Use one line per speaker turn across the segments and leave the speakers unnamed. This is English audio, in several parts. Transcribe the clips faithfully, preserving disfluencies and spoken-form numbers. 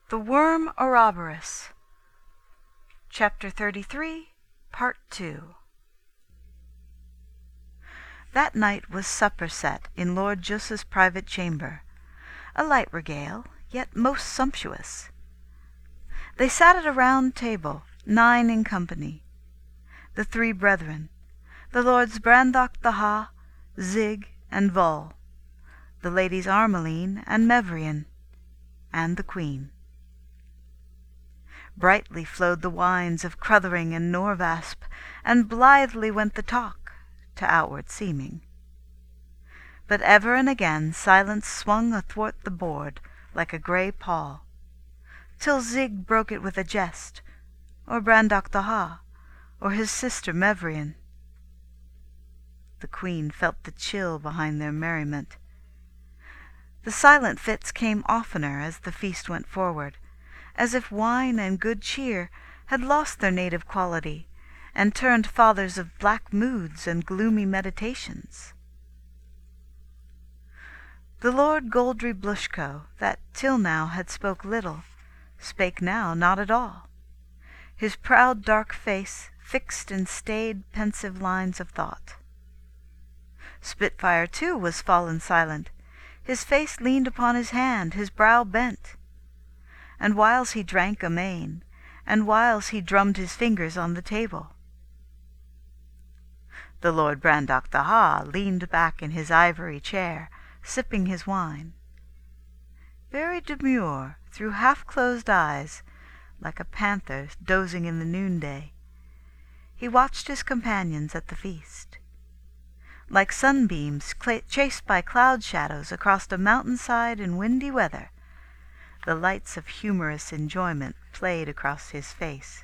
The Worm Ouroboros. Chapter thirty-three, Part two. That night was supper set in Lord Juss's private chamber, a light regale, yet most sumptuous. They sat at a round table, nine in company, the three brethren, the Lords Brandock the Ha, Zig, and Vull, the Ladies Armeline and Mevrian, and the Queen. Brightly flowed the wines of Cruthering and Norvasp, and blithely went the talk, to outward seeming. But ever and again silence swung athwart the board like a grey pall, till Zig broke it with a jest, or Brandock the Ha, or his sister Mevrian. The Queen felt the chill behind their merriment. The silent fits came oftener as the feast went forward, as if wine and good cheer had lost their native quality, and turned fathers of black moods and gloomy meditations. The Lord Goldry Blushko, that till now had spoke little, spake now not at all, his proud dark face fixed in staid pensive lines of thought. Spitfire too was fallen silent, his face leaned upon his hand, his brow bent, and whiles he drank amain, and whiles he drummed his fingers on the table. The Lord Brandock the Ha leaned back in his ivory chair, sipping his wine, very demure, through half-closed eyes, like a panther dozing in the noonday. He watched his companions at the feast. Like sunbeams chased by cloud shadows across a mountainside in windy weather, the lights of humorous enjoyment played across his face.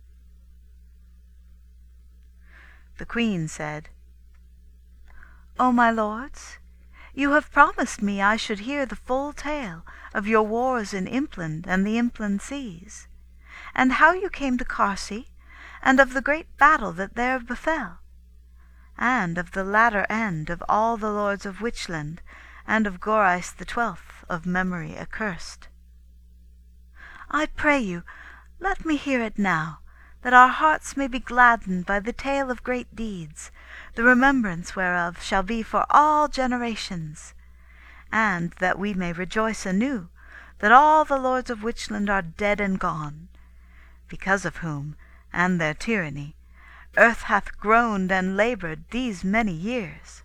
The Queen said, "O my lords, you have promised me I should hear the full tale of your wars in Impland and the Impland seas, and how you came to Carcy, and of the great battle that there befell, and of the latter end of all the lords of Witchland, and of Gorice the Twelfth of memory accursed. I pray you, let me hear it now, that our hearts may be gladdened by the tale of great deeds, the remembrance whereof shall be for all generations, and that we may rejoice anew that all the lords of Witchland are dead and gone, because of whom, and their tyranny, earth hath groaned and laboured these many years."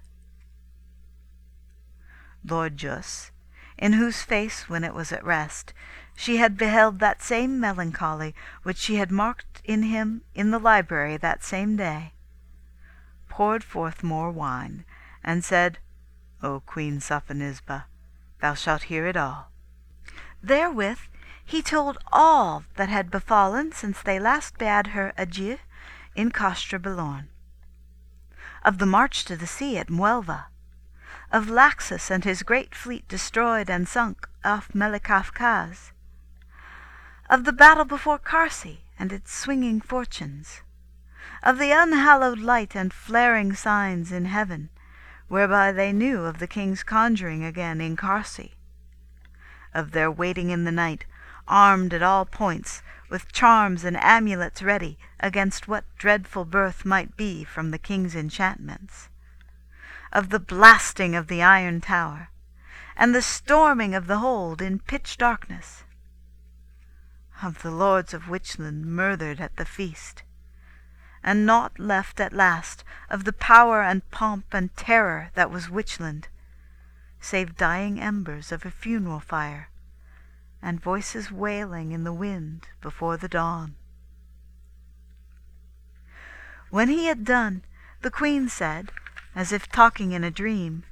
Lord Juss, in whose face, when it was at rest, she had beheld that same melancholy which she had marked in him in the library that same day, poured forth more wine, and said, "O Queen Sophonisba, thou shalt hear it all." Therewith he told all that had befallen since they last bade her adieu in Castra Belorn, of the march to the sea at Muelva, of Laxus and his great fleet destroyed and sunk off Melikafkaz, of the battle before Carcy and its swinging fortunes, of the unhallowed light and flaring signs in heaven, whereby they knew of the king's conjuring again in Carcy, of their waiting in the night, armed at all points, with charms and amulets ready against what dreadful birth might be from the king's enchantments, of the blasting of the iron tower, and the storming of the hold in pitch darkness, of the lords of Witchland murthered at the feast, and naught left at last of the power and pomp and terror that was Witchland, save dying embers of a funeral fire, and voices wailing in the wind before the dawn. When he had done, the Queen said, as if talking in a dream,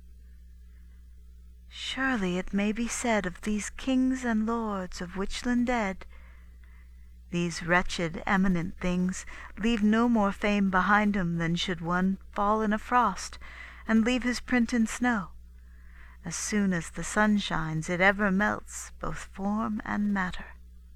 "Surely it may be said of these kings and lords of Witchland dead, these wretched eminent things leave no more fame behind 'em than should one fall in a frost and leave his print in snow. As soon as the sun shines, it ever melts both form and matter."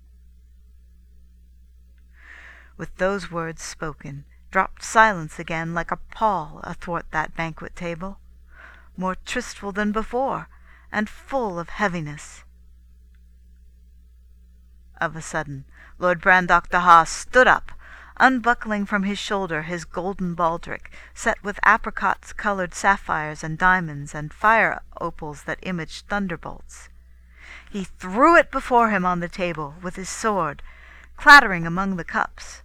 With those words spoken, dropped silence again like a pall athwart that banquet table, more tristful than before, and full of heaviness. of a sudden, Lord Brandok the Ha stood up, unbuckling from his shoulder his golden baldric, set with apricot-coloured sapphires and diamonds and fire opals that imaged thunderbolts. He threw it before him on the table with his sword, clattering among the cups.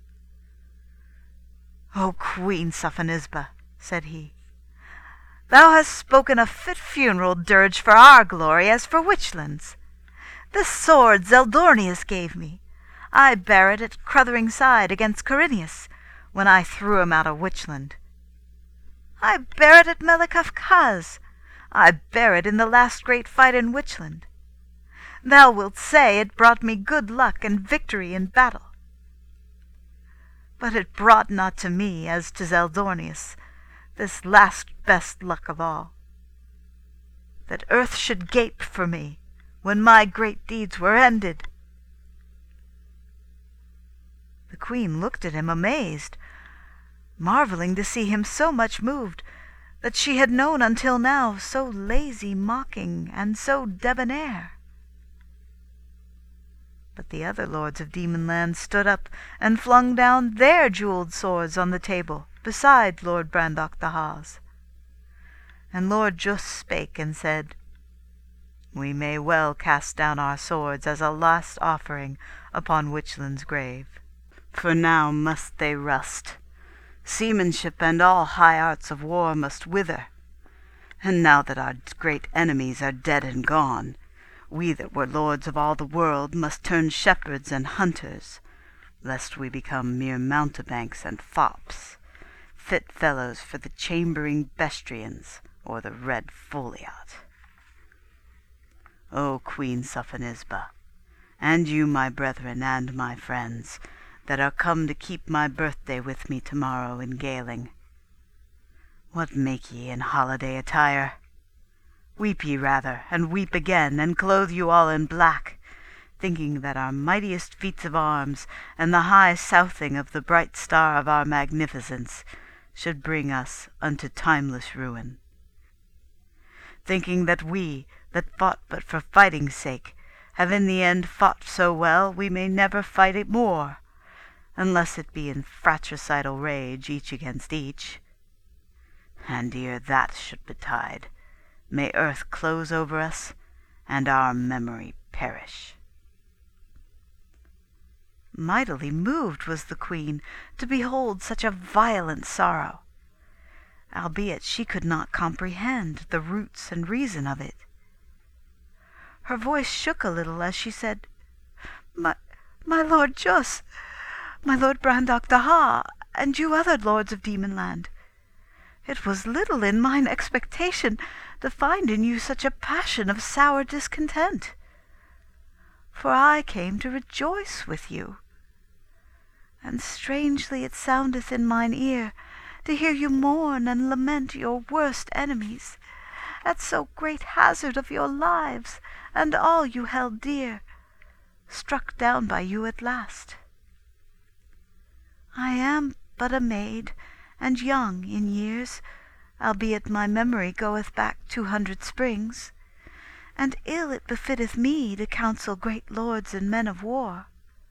"O Queen Sophonisba," said he, "thou hast spoken a fit funeral dirge for our glory as for Witchland's. This sword Zeldornius gave me. I bare it at Cruthering side against Corineus, when I threw him out of Witchland. I bare it at Melicufcaz. I bare it in the last great fight in Witchland. Thou wilt say it brought me good luck and victory in battle. But it brought not to me, as to Zeldornius, this last best luck of all, that earth should gape for me when my great deeds were ended." The Queen looked at him amazed, marvelling to see him so much moved, that she had known until now so lazy, mocking, and so debonair. But the other lords of Demonland stood up and flung down their jewelled swords on the table beside Lord Brandok the Ha's. And Lord Just spake and said, "We may well cast down our swords as a last offering upon Witchland's grave. For now must they rust. Seamanship and all high arts of war must wither. And now that our great enemies are dead and gone, we that were lords of all the world must turn shepherds and hunters, lest we become mere mountebanks and fops, fit fellows for the chambering Bestrians or the red Foliot. O Queen Sophonisba, and you, my brethren and my friends, that are come to keep my birthday with me tomorrow in Galing, what make ye in holiday attire? Weep ye rather, and weep again, and clothe you all in black, thinking that our mightiest feats of arms, and the high southing of the bright star of our magnificence, should bring us unto timeless ruin. Thinking that we, that fought but for fighting's sake, have in the end fought so well we may never fight it more, unless it be in fratricidal rage each against each. And ere that should betide, may earth close over us, and our memory perish." Mightily moved was the Queen to behold such a violent sorrow, albeit she could not comprehend the roots and reason of it. Her voice shook a little as she said, My, my Lord Jus, my Lord Brandok the Ha, and you other lords of Demonland, it was little in mine expectation to find in you such a passion of sour discontent. For I came to rejoice with you, and strangely it soundeth in mine ear to hear you mourn and lament your worst enemies, at so great hazard of your lives and all you held dear, struck down by you at last. I am but a maid, and young in years, albeit my memory goeth back two hundred springs, and ill it befitteth me to counsel great lords and men of war.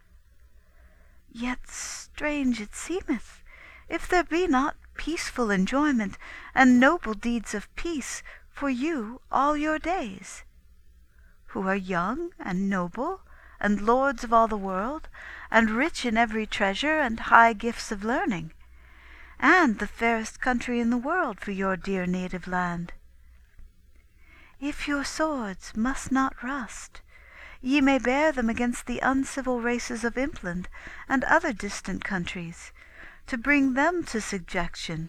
Yet strange it seemeth, if there be not peaceful enjoyment and noble deeds of peace for you all your days, who are young and noble, and lords of all the world, and rich in every treasure and high gifts of learning, and the fairest country in the world for your dear native land. If your swords must not rust, ye may bear them against the uncivil races of Impland and other distant countries, to bring them to subjection."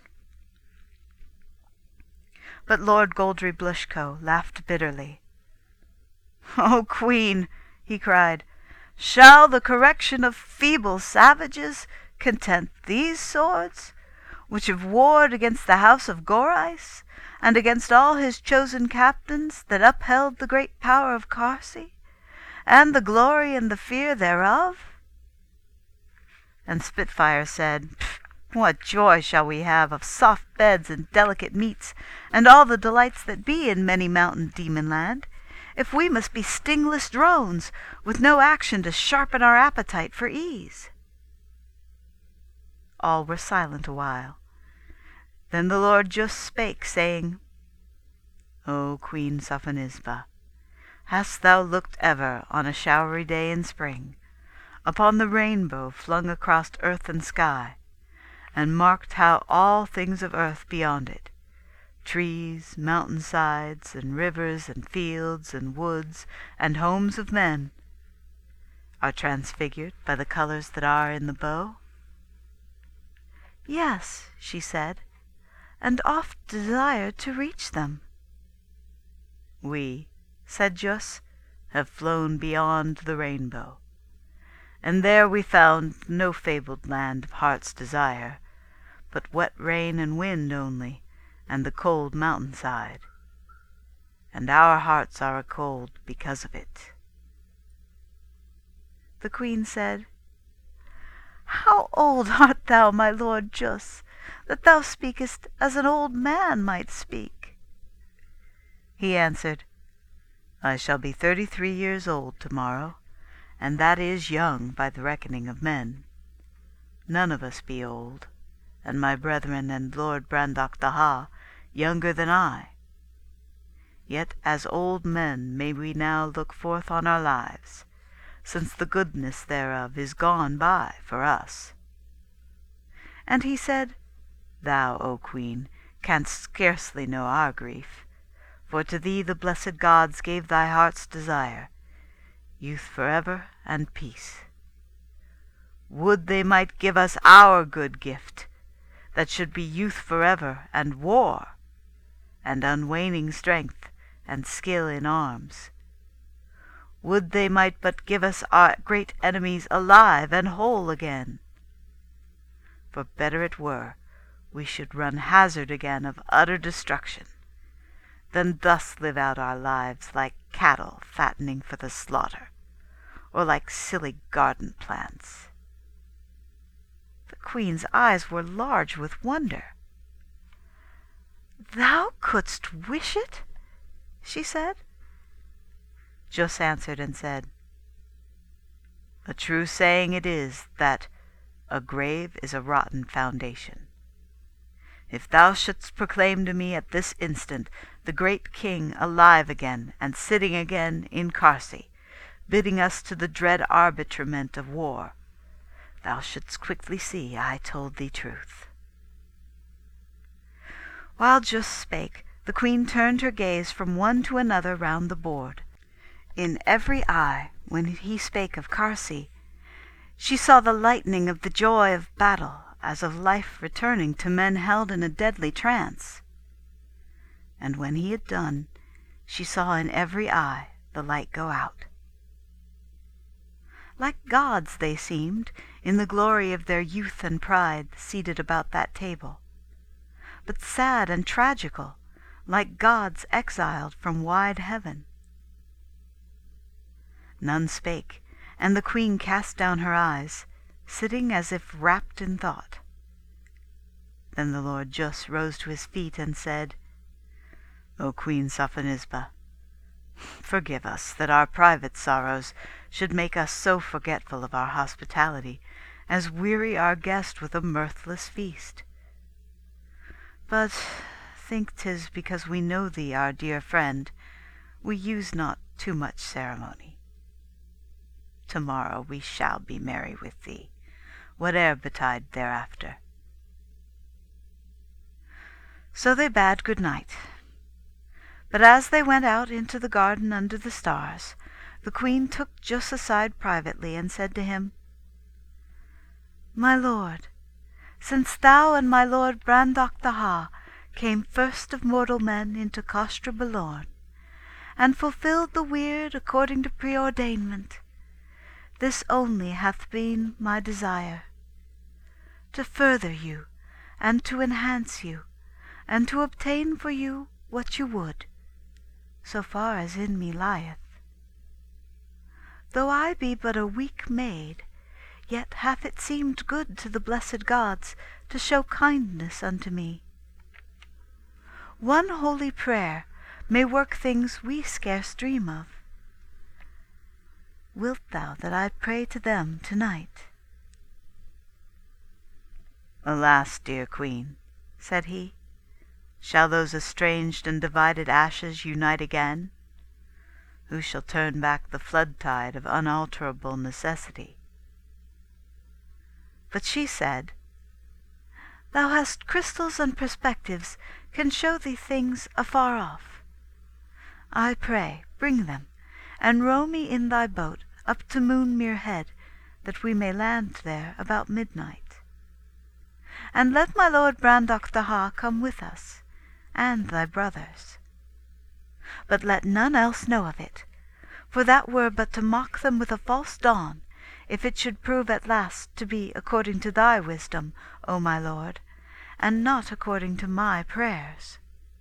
But Lord Goldry Blushko laughed bitterly. "O Queen," he cried, "shall the correction of feeble savages content these swords, which have warred against the house of Gorais, and against all his chosen captains that upheld the great power of Carse, and the glory and the fear thereof?" And Spitfire said, "What joy shall we have of soft beds and delicate meats, and all the delights that be in many mountain Demonland, if we must be stingless drones, with no action to sharpen our appetite for ease?" All were silent awhile. Then the Lord just spake, saying, "O Queen Sophonisba, hast thou looked ever on a showery day in spring, upon the rainbow flung across earth and sky, and marked how all things of earth beyond it, trees, mountain sides, and rivers, and fields, and woods, and homes of men, are transfigured by the colours that are in the bow?" "Yes," she said, "and oft desired to reach them." "We," said Jus, "have flown beyond the rainbow, and there we found no fabled land of heart's desire, but wet rain and wind only, and the cold mountain side. And our hearts are a-cold because of it." The Queen said, "How old art thou, my lord Jus, that thou speakest as an old man might speak?" He answered, "I shall be thirty-three years old to-morrow, and that is young by the reckoning of men. None of us be old, and my brethren and Lord Brandock the Ha younger than I. Yet as old men may we now look forth on our lives, since the goodness thereof is gone by for us." And he said, "Thou, O Queen, canst scarcely know our grief, for to thee the blessed gods gave thy heart's desire, youth forever and peace. Would they might give us our good gift, that should be youth forever and war, and unwaning strength and skill in arms. Would they might but give us our great enemies alive and whole again. For better it were we should run hazard again of utter destruction, than thus live out our lives like cattle fattening for the slaughter, or like silly garden plants." The Queen's eyes were large with wonder. "Thou couldst wish it?" she said. Jus answered and said, "A true saying it is that a grave is a rotten foundation. If thou shouldst proclaim to me at this instant the great king alive again and sitting again in Carcy, bidding us to the dread arbitrament of war, thou shouldst quickly see I told thee truth." While Jus spake, the Queen turned her gaze from one to another round the board. In every eye, when he spake of Carcy, she saw the lightning of the joy of battle, as of life returning to men held in a deadly trance. And when he had done, she saw in every eye the light go out. Like gods they seemed, in the glory of their youth and pride, seated about that table, but sad and tragical, like gods exiled from wide heaven. None spake, and the Queen cast down her eyes, sitting as if wrapped in thought. Then the Lord Jus rose to his feet and said, "O Queen Sophonisba, forgive us that our private sorrows should make us so forgetful of our hospitality as weary our guest with a mirthless feast. But think 'tis because we know thee, our dear friend, we use not too much ceremony. To-morrow we shall be merry with thee, whate'er betide thereafter." So they bade good night. But as they went out into the garden under the stars, the Queen took Jus aside privately and said to him, "My lord, since thou and my lord Brandock the Ha came first of mortal men into Costra Balorn, and fulfilled the weird according to preordainment, this only hath been my desire, to further you, and to enhance you, and to obtain for you what you would, so far as in me lieth. Though I be but a weak maid, yet hath it seemed good to the blessed gods to show kindness unto me. One holy prayer may work things we scarce dream of. Wilt thou that I pray to them to-night?" "Alas, dear Queen," said he, "shall those estranged and divided ashes unite again? Who shall turn back the flood tide of unalterable necessity?" But she said, "Thou hast crystals and perspectives can show thee things afar off. I pray, bring them, and row me in thy boat up to Moonmere Head, that we may land there about midnight. And let my Lord Brandock the Ha come with us, and thy brothers. But let none else know of it, for that were but to mock them with a false dawn, if it should prove at last to be according to thy wisdom, O my lord, and not according to my prayers."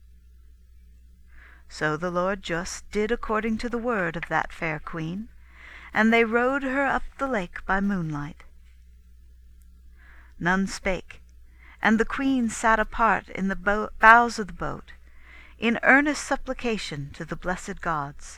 So the Lord Just did according to the word of that fair queen, and they rowed her up the lake by moonlight. None spake, and the queen sat apart in the bo- bows of the boat, in earnest supplication to the blessed gods.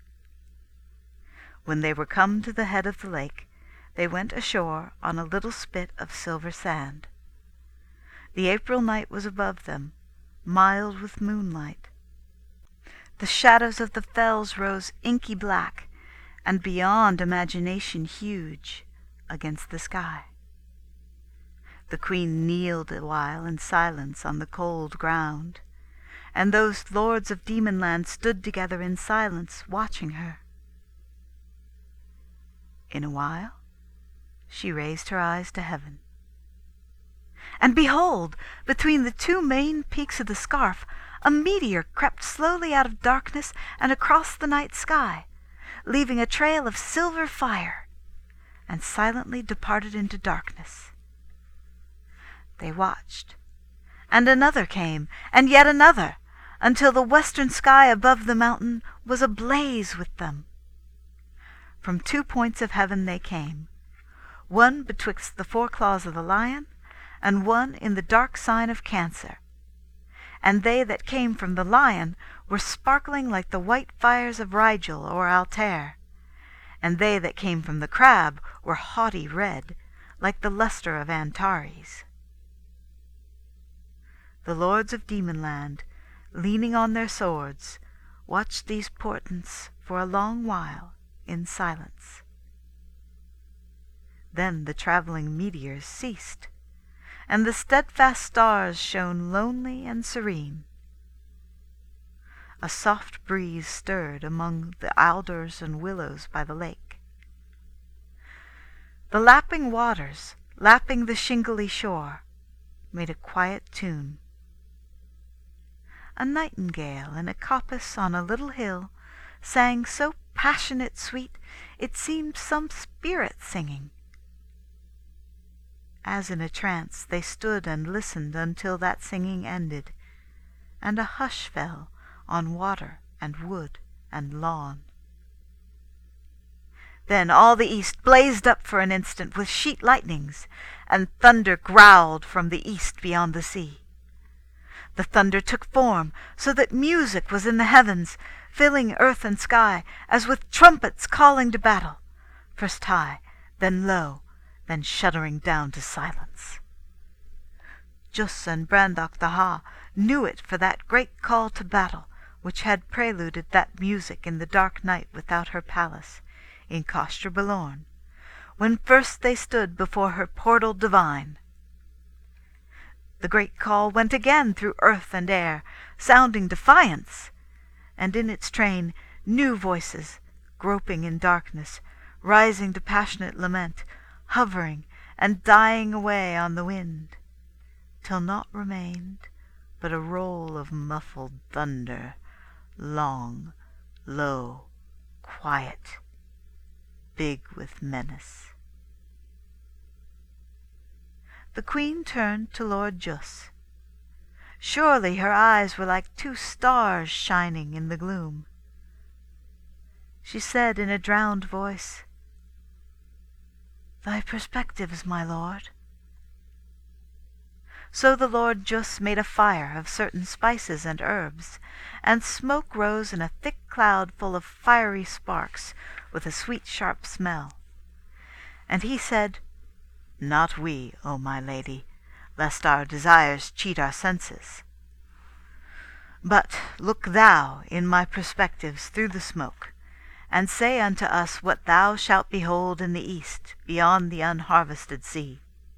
When they were come to the head of the lake, they went ashore on a little spit of silver sand. The April night was above them, mild with moonlight. The shadows of the fells rose inky black, and beyond imagination huge, against the sky. The queen kneeled awhile in silence on the cold ground, and those lords of Demonland stood together in silence, watching her. In a while she raised her eyes to heaven. And behold, between the two main peaks of the scarf, a meteor crept slowly out of darkness and across the night sky, leaving a trail of silver fire, and silently departed into darkness. They watched, and another came, and yet another, until the western sky above the mountain was ablaze with them. From two points of heaven they came, one betwixt the four claws of the lion, and one in the dark sign of Cancer. And they that came from the lion were sparkling like the white fires of Rigel or Altair, and they that came from the crab were haughty red, like the lustre of Antares. The lords of Demonland, leaning on their swords, watched these portents for a long while in silence. Then the travelling meteors ceased, and the steadfast stars shone lonely and serene. A soft breeze stirred among the alders and willows by the lake. The lapping waters, lapping the shingly shore, made a quiet tune. A nightingale in a coppice on a little hill sang so passionate sweet it seemed some spirit singing. As in a trance they stood and listened until that singing ended, and a hush fell on water and wood and lawn. Then all the east blazed up for an instant with sheet lightnings, and thunder growled from the east beyond the sea. The thunder took form, so that music was in the heavens, filling earth and sky, as with trumpets calling to battle, first high, then low, then shuddering down to silence. Jus and Brandock the Ha knew it for that great call to battle which had preluded that music in the dark night without her palace, in Costre Belorn, when first they stood before her portal divine. The great call went again through earth and air, sounding defiance, and in its train new voices, groping in darkness, rising to passionate lament, hovering and dying away on the wind, till naught remained but a roll of muffled thunder, long, low, quiet, big with menace. The queen turned to Lord Jus. Surely her eyes were like two stars shining in the gloom. She said in a drowned voice, "Thy perspectives, my lord." So the Lord Jus made a fire of certain spices and herbs, and smoke rose in a thick cloud full of fiery sparks, with a sweet sharp smell. And he said, Not we, O my lady, lest our desires cheat our senses. But look thou in my perspectives through the smoke, and say unto us what thou shalt behold in the east, beyond the unharvested sea.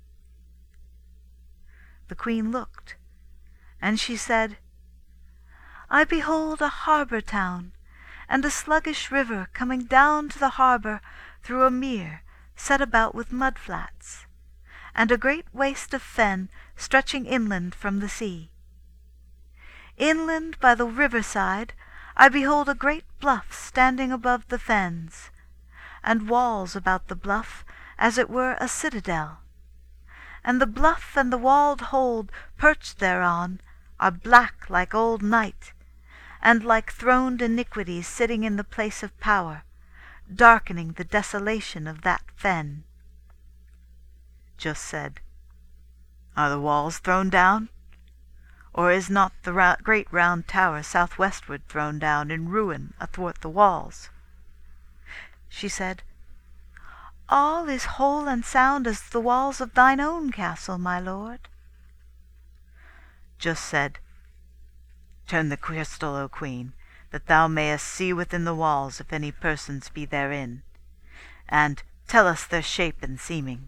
The Queen looked, and she said, I behold a harbour town, and a sluggish river coming down to the harbour through a mere set about with mud flats, and a great waste of fen stretching inland from the sea. Inland by the river side I behold a great bluff standing above the fens, and walls about the bluff as it were a citadel. And the bluff and the walled hold perched thereon are black like old night, and like throned iniquities sitting in the place of power, darkening the desolation of that fen. Jus said, Are the walls thrown down? Or is not the ra great round tower southwestward thrown down in ruin athwart the walls? She said, All is whole and sound as the walls of thine own castle, my lord. Jus said, Turn the crystal, O Queen, that thou mayest see within the walls if any persons be therein, and tell us their shape and seeming.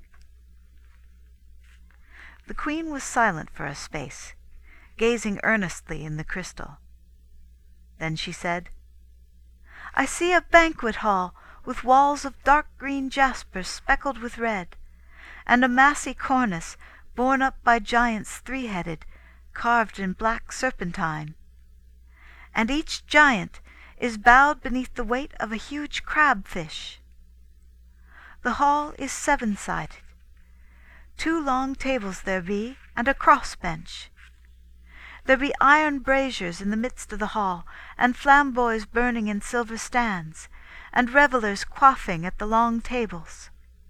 The Queen was silent for a space, gazing earnestly in the crystal. Then she said, I see a banquet hall with walls of dark green jasper speckled with red, and a massy cornice borne up by giants three-headed, carved in black serpentine. And each giant is bowed beneath the weight of a huge crab-fish. The hall is seven-sided. Two long tables there be, and a cross-bench. There be iron braziers in the midst of the hall, and flambeaux burning in silver stands, and revellers quaffing at the long tables.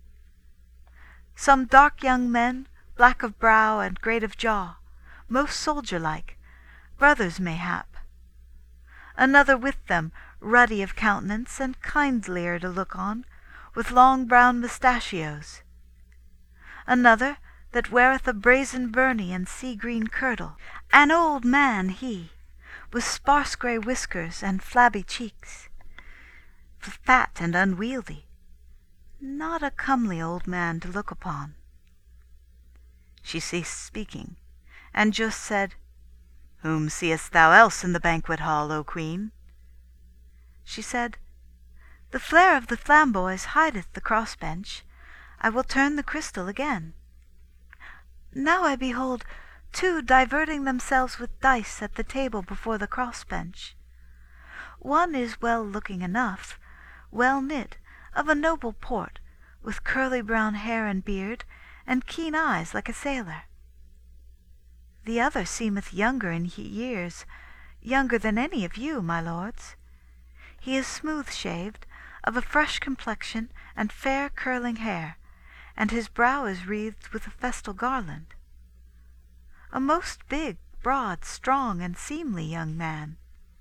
Some dark young men, black of brow and great of jaw, most soldier-like, brothers mayhap. Another with them, ruddy of countenance and kindlier to look on, with long brown mustachios. Another that weareth a brazen byrnie and sea-green kirtle, an old man he, with sparse grey whiskers and flabby cheeks, fat and unwieldy, not a comely old man to look upon. She ceased speaking, and Jus said, Whom seest thou else in the banquet hall, O Queen? She said, The flare of the flambeaux hideth the cross-bench. I will turn the crystal again. Now I behold two diverting themselves with dice at the table before the cross-bench. One is well-looking enough, well knit, of a noble port, with curly brown hair and beard, and keen eyes like a sailor. The other seemeth younger in years, younger than any of you, my lords. He is smooth-shaved, of a fresh complexion and fair curling hair, and his brow is wreathed with a festal garland. A most big, broad, strong, and seemly young man.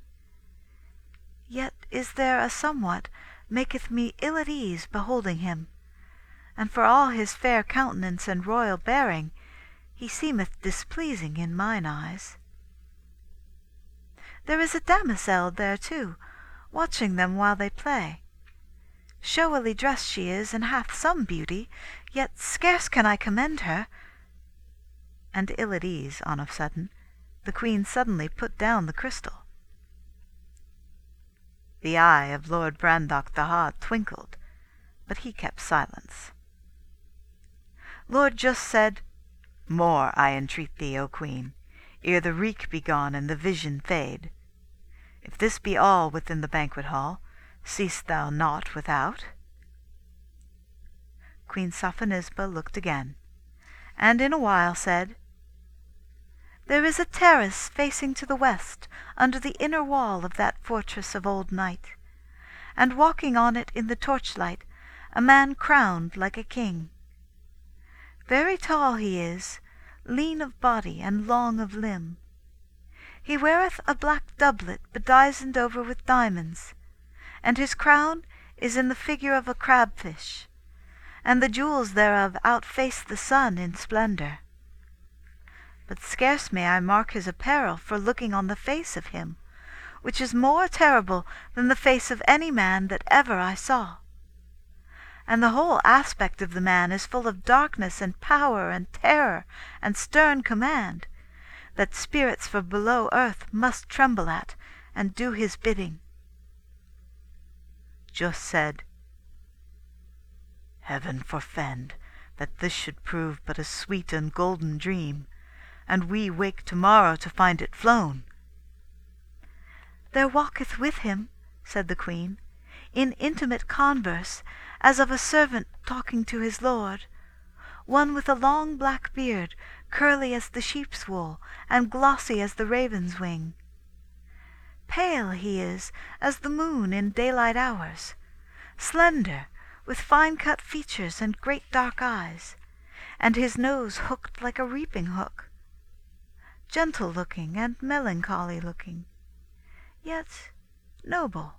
Yet is there a somewhat maketh me ill at ease beholding him, and for all his fair countenance and royal bearing, he seemeth displeasing in mine eyes. There is a damosel there too, watching them while they play. Showily dressed she is, and hath some beauty, yet scarce can I commend her. And ill at ease, on a sudden, the Queen suddenly put down the crystal. The eye of Lord Brandok the Hod twinkled, but he kept silence. Lord Jus said, More I entreat thee, O Queen, ere the reek be gone and the vision fade. If this be all within the banquet hall, seest thou naught without? Queen Sophonisba looked again, and in a while said, There is a terrace facing to the west, under the inner wall of that fortress of old night, and walking on it in the torchlight, a man crowned like a king. Very tall he is, lean of body and long of limb. He weareth a black doublet bedizened over with diamonds, and his crown is in the figure of a crabfish, and the jewels thereof outface the sun in splendour. But scarce may I mark his apparel for looking on the face of him, which is more terrible than the face of any man that ever I saw. And the whole aspect of the man is full of darkness and power and terror and stern command, that spirits from below earth must tremble at and do his bidding. Just said, Heaven forfend that this should prove but a sweet and golden dream, and we wake to-morrow to find it flown. There walketh with him, said the Queen, in intimate converse, as of a servant talking to his lord, one with a long black beard, curly as the sheep's wool, and glossy as the raven's wing. Pale he is as the moon in daylight hours, slender, with fine-cut features and great dark eyes, and his nose hooked like a reaping hook. Gentle-looking and melancholy-looking, yet noble.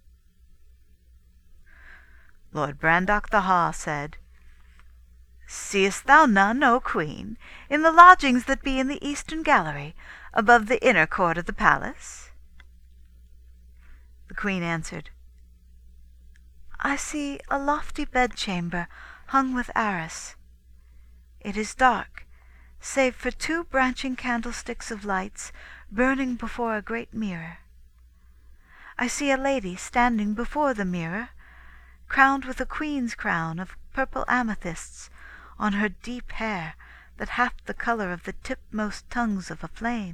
Lord Brandock the Ha said, Seest thou none, O Queen, in the lodgings that be in the eastern gallery, above the inner court of the palace? The Queen answered, I see a lofty bedchamber hung with arras. It is dark, save for two branching candlesticks of lights burning before a great mirror. I see a lady standing before the mirror, crowned with a queen's crown of purple amethysts on her deep hair that hath the colour of the tipmost tongues of a flame.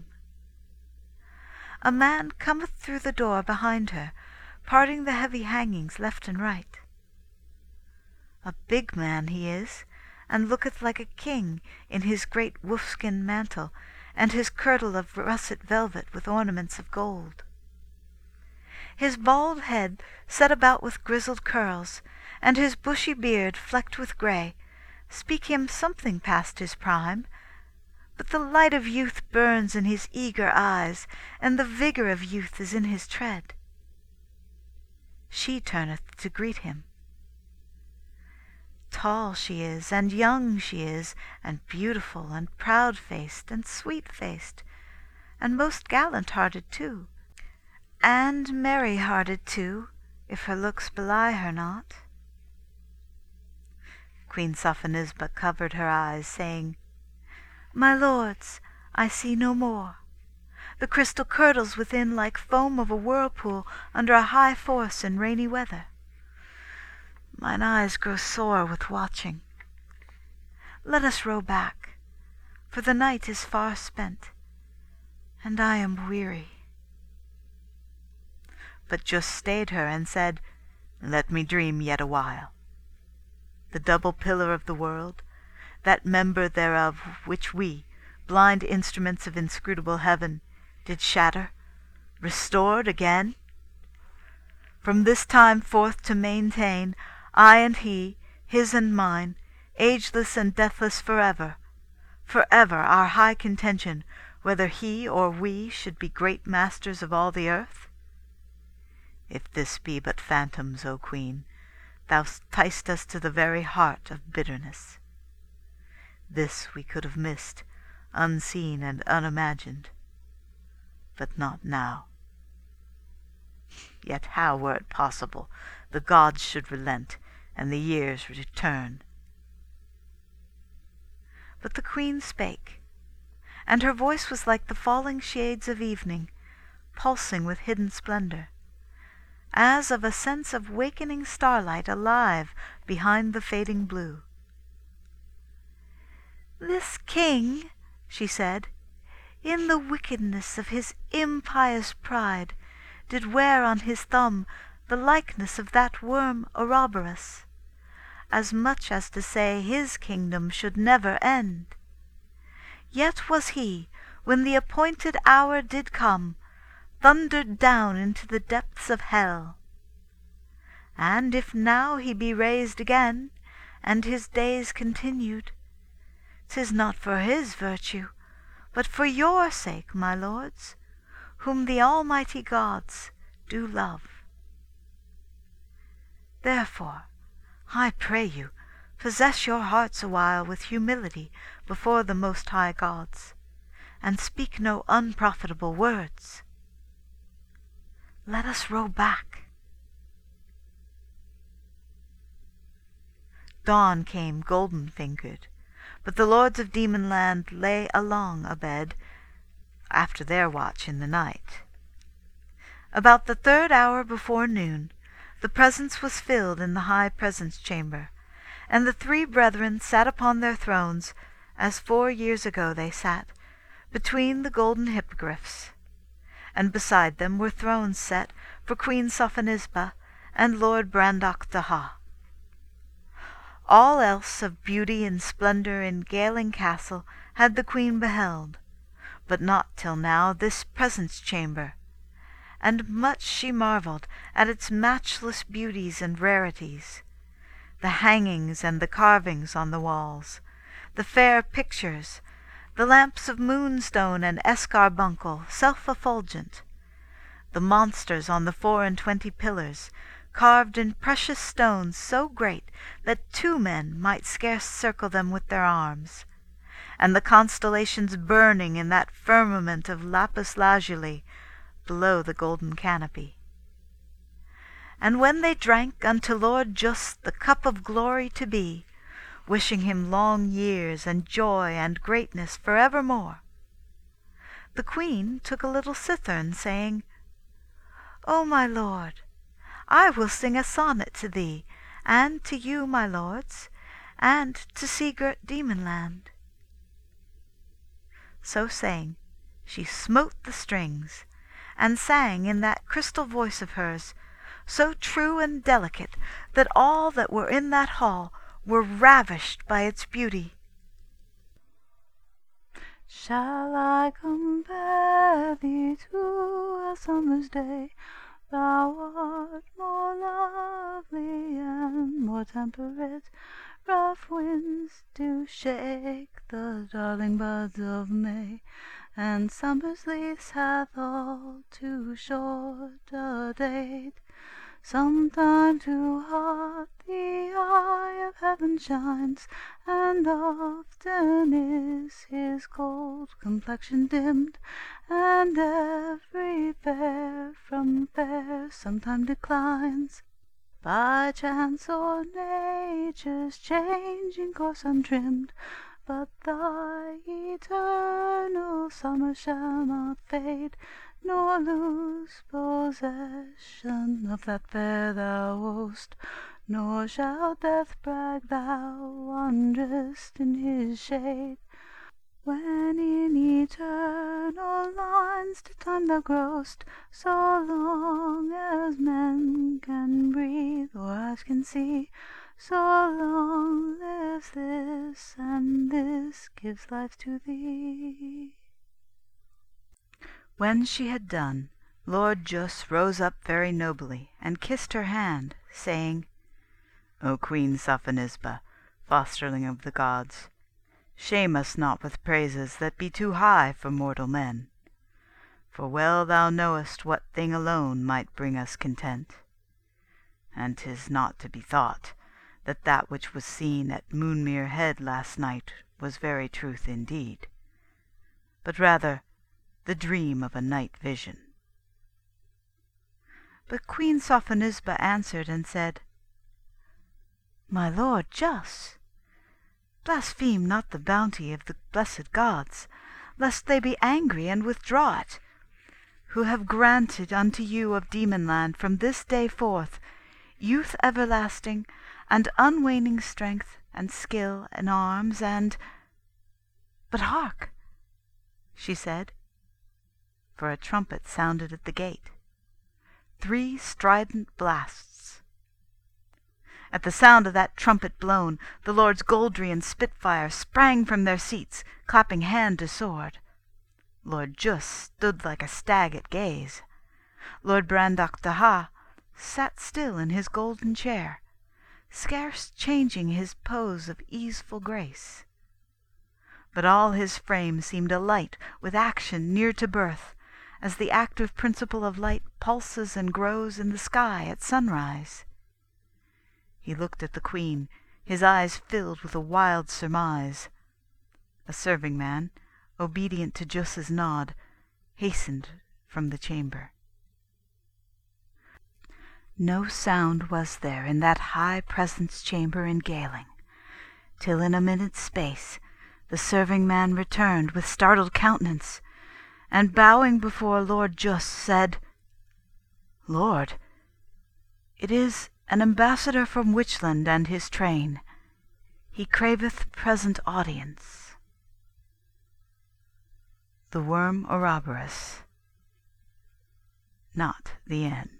A man cometh through the door behind her, parting the heavy hangings left and right. A big man he is, and looketh like a king in his great wolfskin mantle, and his kirtle of russet velvet with ornaments of gold. His bald head set about with grizzled curls, and his bushy beard flecked with grey, speak him something past his prime, but the light of youth burns in his eager eyes, and the vigour of youth is in his tread. She turneth to greet him. Tall she is, and young she is, and beautiful, and proud-faced, and sweet-faced, and most gallant-hearted too, and merry-hearted too, if her looks belie her not. Queen Sophonisba covered her eyes, saying, My lords, I see no more. The crystal curdles within like foam of a whirlpool under a high force in rainy weather. Mine eyes grow sore with watching. Let us row back, for the night is far spent, and I am weary. But just stayed her and said, Let me dream yet a while. The double pillar of the world, that member thereof which we, blind instruments of inscrutable heaven, did shatter, restored again? From this time forth to maintain, I and he, his and mine, ageless and deathless forever, forever our high contention, whether he or we should be great masters of all the earth? If this be but phantoms, O Queen, thou ticest us to the very heart of bitterness. This we could have missed, unseen and unimagined, but not now. Yet how were it possible the gods should relent, and the years return? But the Queen spake, and her voice was like the falling shades of evening, pulsing with hidden splendour, as of a sense of wakening starlight alive behind the fading blue. This king, she said, in the wickedness of his impious pride, did wear on his thumb the likeness of that worm Ouroboros, as much as to say his kingdom should never end. Yet was he, when the appointed hour did come, thundered down into the depths of hell. And if now he be raised again, and his days continued, 'tis not for his virtue, but for your sake, my lords, whom the almighty gods do love. Therefore, I pray you, possess your hearts awhile with humility before the most high gods, and speak no unprofitable words. Let us row back. Dawn came golden-fingered, but the lords of Demonland lay along abed after their watch in the night. About the third hour before noon, the presence was filled in the high presence chamber, and the three brethren sat upon their thrones, as four years ago they sat, between the golden hippogriffs. And beside them were thrones set for Queen Sophonisba and Lord Brandock Daha. All else of beauty and splendour in Galing Castle had the Queen beheld, but not till now this presence chamber, and much she marvelled at its matchless beauties and rarities, the hangings and the carvings on the walls, the fair pictures, the lamps of moonstone and escarbuncle self-effulgent, the monsters on the four and twenty pillars, carved in precious stones so great that two men might scarce circle them with their arms, and the constellations burning in that firmament of lapis lazuli below the golden canopy. And when they drank unto Lord Just the cup of glory to be, wishing him long years and joy and greatness for evermore, the Queen took a little cithern, saying, O my lord, I will sing a sonnet to thee, and to you, my lords, and to sea-girt Demonland. So saying, she smote the strings, and sang in that crystal voice of hers, so true and delicate that all that were in that hall were ravished by its beauty. Shall I compare thee to a summer's day? Thou art more lovely and more temperate. Rough winds do shake the darling buds of May, and summer's lease hath all too short a date. Sometime too hot the eye of heaven shines, and often is his cold complexion dimmed, and every fair from fair sometime declines, by chance or nature's changing course untrimmed. But thy eternal summer shall not fade, nor lose possession of that fair thou owest, nor shall death brag thou wanderest in his shade. When in eternal lines to time thou growest, so long as men can breathe or eyes can see, so long lives this, and this gives life to thee. When she had done, Lord Just rose up very nobly, and kissed her hand, saying, O Queen Sophonisba, fosterling of the gods, shame us not with praises that be too high for mortal men, for well thou knowest what thing alone might bring us content. And 'tis not to be thought that that which was seen at Moonmere Head last night was very truth indeed, but rather the dream of a night vision. But Queen Sophonisba answered and said, My lord Just, blaspheme not the bounty of the blessed gods, lest they be angry and withdraw it, who have granted unto you of Demonland from this day forth youth everlasting, and unwaning strength, and skill in arms, and— But hark, she said, for a trumpet sounded at the gate, three strident blasts. At the sound of that trumpet blown, the lords Goldry and Spitfire sprang from their seats, clapping hand to sword. Lord Just stood like a stag at gaze. Lord Brandock Daha sat still in his golden chair, scarce changing his pose of easeful grace. but all his frame seemed alight with action near to birth, as the active principle of light pulses and grows in the sky at sunrise. He looked at the Queen, his eyes filled with a wild surmise. A serving man, obedient to Jussa's nod, hastened from the chamber. No sound was there in that high presence chamber in Galing, till in a minute's space the serving man returned with startled countenance, and bowing before Lord Juss said, "Lord, it is an ambassador from Witchland and his train. He craveth present audience." The Worm Ouroboros. Not the end.